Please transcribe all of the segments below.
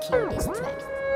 kill this track.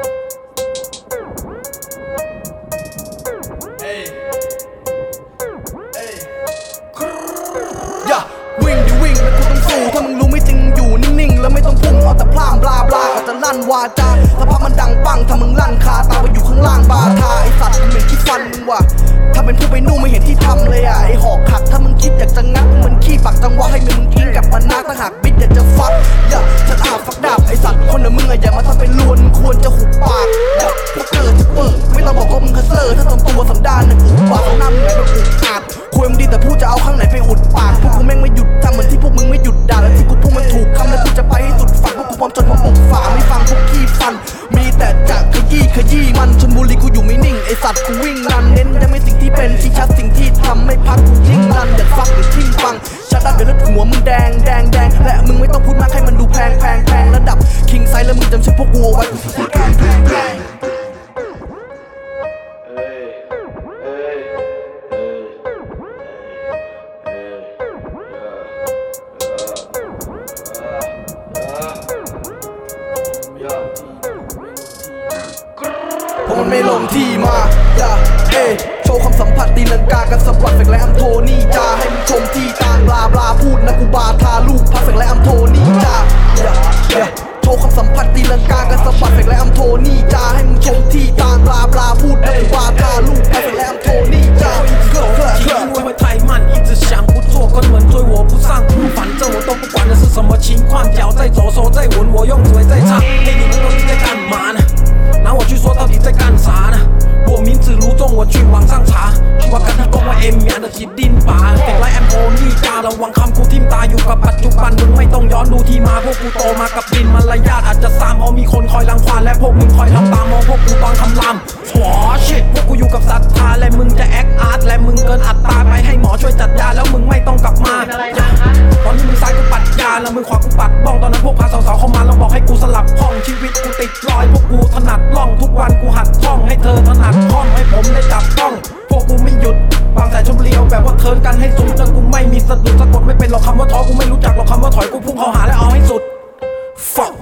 วิ่งดิวิ่งแล้วกูต้องสู้ถ้ามึงรู้ไม่จริงอยู่นิ่งๆแล้วไม่ต้องพุ่งเอาแต่พลามบลาบลาเอาแต่ลั่นวาจาสภาพมันดังปังถ้ามึงลั่นคาตาไปอยู่ข้างล่างบาทาไอสัตว์มึงเหม็นขี้ฟันมึงว่ะถ้าเป็นผู้ไปนุ่งไม่เห็นที่ทำเลยอ่ะไอหอกขักถ้ามึงคิดอยากจะงัดมันขี้ปักจังหวะให้มึงทิ้งกับมันนาถ้าหากบิดอยากจะฟักฉันฟักดาบไอสัตว์คนน่ะมึงอย่ามาทำเป็นลวนควรจะหุบปากพวกเกิดจะเปิดไม่ต้องบอกว่ามึงคัสเซอร์ถ้าทำตัวสันดานน่ะอุบาทน้ำไหนแบบอุกอาจควรมึงดีแต่พูดจะเอาข้างไหนไปอุดปากพวกกูแม่งไม่หยุดทำเหมือนที่พวกมึงไม่หยุดด่าและที่กูพูดมันถูกคำและกูจะไปให้สุดฝันพวกกูพร้อมจนมาปกฝ่าไม่ฟังพวกขี้ฟันมีแต่จะขยี้มันชลบุรีกูอยู่ไม่นิ่งไอสัตว์กูวิ่งรันเน้นยังไม่สิ่งที่เป็นที่ชัดสิ่งที่ทำไม่พักกูยิ่งรันอยากฟักหรือทิ้งฟังชัดดับเดี๋ยวเลือดหัวมึงแดงและมึงไม่ต้องพูดมากให้มันดูแพงระดับคิงไซส์แล้วมึงจำชื่อพวกกูเอาไว้กูพูดแพงเพราะมันไม่ลงที่มาโชว์ความสัมผัสตีลังกากันสะบัดเฟกและอัมโทนี่จาให้มึงชมที่ตางบลาพูดนะกูบาทาลูกพัดเฟกและอัมโทนี่จาโชว์ความสัมผัสตีลังกากันสะบัดเฟกและอัมโทนี่จาให้มึงชมที่ตางบลาพูดนะกูบาทาลูกพัดเฟกและอัมโทนี่จา因为太慢，一直想不做，根本追我不上。反正我都不管的是什么情况，脚在走，手在稳，我用嘴在唱。嘿，你们到底在干嘛呢？拿我去说到底在干啥呢？我名字如中，我去网上查。ว่ากันทั้งกองว่าเอ็มอย่างเดอะคิดดินป่าแต่ไรแอมโพนี่จาระวังคำกูทิมตาอยู่กับปัจจุบันมึงไม่ต้องย้อนดูที่มาพวกกูโตมากับดินมารยาทอาจจะซ้ำเพราะมีคนคอยรังควานและพวกมึงคอยทำตามมองพวกกูตอนคำรามหัวชิตพวกกูอยู่กับศรัทธาและมึงจะแอคอาร์ตและมึงเกินอัตราไปให้หมอช่วยจัดยาแล้วมึงไม่ต้องกลับมาตอนนี้มึงซ้ายกูปัดยาแล้วมึงขวากูปัดบ้องตอนนั้นพวกพาสาวๆเข้ามาแล้วบอกให้กูสลับห้องชีวิตกูติดรอยพวกกูถนัดล่องทุกวันกูหัดท่องให้เธอถนัดท่องให้ผมได้จับต้องพวกกูไม่หยุดบางแต่ชมเลียวแบบว่าเทิร์นกันให้สุดจนกูไม่มีสะดุดสะกดไม่เป็นหรอกคำว่าท้อกูไม่รู้จักหรอกคำว่าถอยกูพุ่งเข้าหาและเอาให้สุด fuck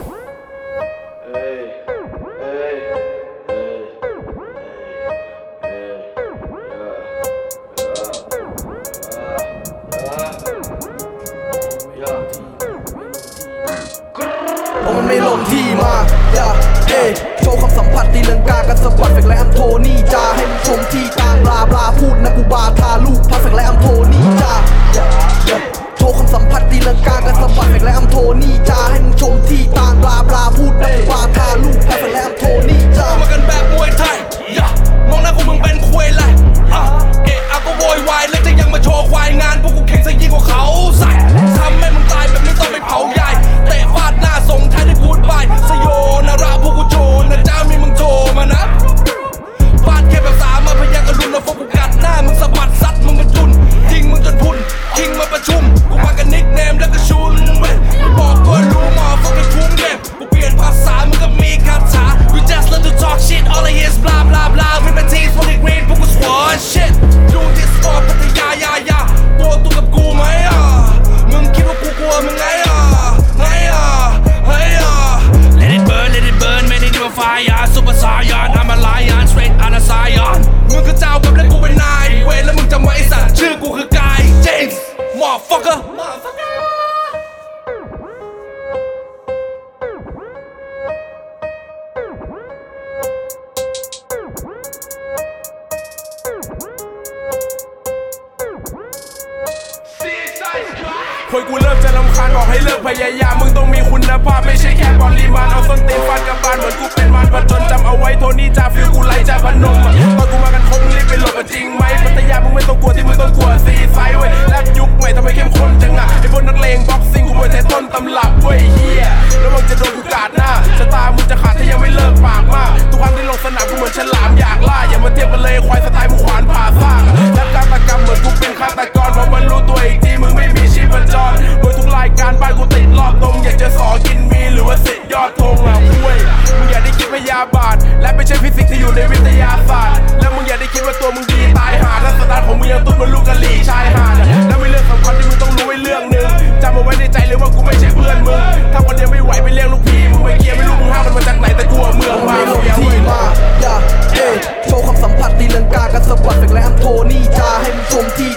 เพราะมันไม่ลงที่มาโชว์ความสัมผัสตีลังกากันสะบัดเฟกและอัมโทนี่จาให้มึงชมที่ตางบลาพูดนะกูบาทาลูกพัดเฟกและอัมโทนี่จาโชว์ความสัมผัสตีลังกากันสะบัดเฟกและอัมโทนี่จาให้มึงชมที่ตางบลาพูดนะกูบาทาลูกพัดเฟกและอัมโทนี่จามากันแบบมวยไทยมองหน้ากูมึงเป็นควยไรก็โวยวายแล้วจะยังมาโชว์ควายงานพวกกูเข่งซะยิ่งกว่าเขาใส่ทำให้มึงตายแบบไม่ต้องไปเผาใหญ่เตะฟาดหน้าส่งท้ายด้วยกูดบายสโยนาราพวกกูโชว์นะจ้ามีมึงโชว์มานะฟาดแค่แบบสามมาพยักอรุณแล้วพวกกูกัดหน้ามึงสะบัดซัดมึงมันจุนยิงมึงจนพุ่นคิงมาประชุมกูมากันนิกเนมแล้วก็ชูนเว้ยบอกกูรู้มาพวกไอ้คุ้มเก็บกูเปลี่ยนภาษามึงก็มีคาถา We just love to talk shit all I hear is blah blah blah ไม่เป็นทีมพวกไอ้กรีนพวกกู swat shit do this for พัทยายาตัวตัวกับกูไหมมึงคิดว่ากูกลัวมึงไงเฮ้ยLet it burn ไม่ได้ดูไฟSuper Saiyan I'm a lion straight out of Zion มึงคือเจ้ากับและกูเป็นนายเว้ยแล้วมึงจำไว้ไอ้สัตว์ชื่อกูคือกาย James Motherfuckerคุยกูเริ่มจะรำคาญบอกให้เลิกพยายามมึงต้องมีคุณภาพไม่ใช่แค่ปริมาณเอาส้นตีนฟาดกับบานเหมือนกูเป็นมารผจญจำเอาไว้โทนี่จ่าฟิลกูไล่จ่าพนมตอนกูมากันครบมึงรีบไปหลบจริงไหมพัทยามึงไม่ต้องกลัวที่มึงต้องกลัวซีไซด์เว้ยแรปยุคใหม่ทำไมเข้มข้นจังอะไอ้พวกนักเลงบ็อกซิ่งกูมวยไทยต้นตำรับเว้ยเฮียแล้วมึงจะโดนกูกาดหน้าชะตามึงจะขาดถ้ายังไม่เลิกปากมากทุกครั้งที่ลงสนามกูเหมือนฉลามอยากล่าอย่ามาเทียบกันเลยควายสไตล์มึงขวานผ่าซากและการตะกรรมเหมือนกูเป็นฆาตกรเพราะมันรู้ตัวอีกทีมึงไม่มีชีพจรโดยทุกรายการบ้านกูติดรอบตรงอยากจะสอกินมีหรือว่าสิยอดธงอ่ะเว้ยมึงอย่าได้คิดพยาบาทและไม่ใช่ฟิสิกส์ที่อยู่ในวิทยาศาสตร์และมึงอย่าได้คิดว่าตัวมึงดีตายหาและสตาร์ทของมึงยังตุ้นบนลูกกะหรี่ชายหาดและมีเรื่องสำคัญที่มึงต้องรู้ไว้เรื่องนึงจำเอาไว้ในใจเลยว่ากูไม่ใช่เพื่อนมึงถ้าคนเดียวไม่ไหวไปเรียกลูกพี่มึงไปเกียร์ไม่รู้มึงห้ามมันมาจากไหนแต่และอัมโทนี่จาให้มึงชมที่